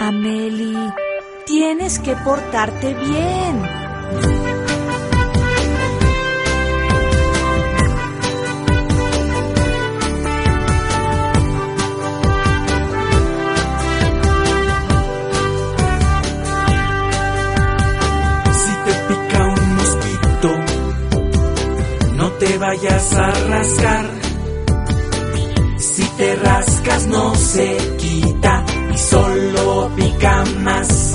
Ameli, tienes que portarte bien. No te vayas a rascar. Si te rascas no se quita y solo pica más.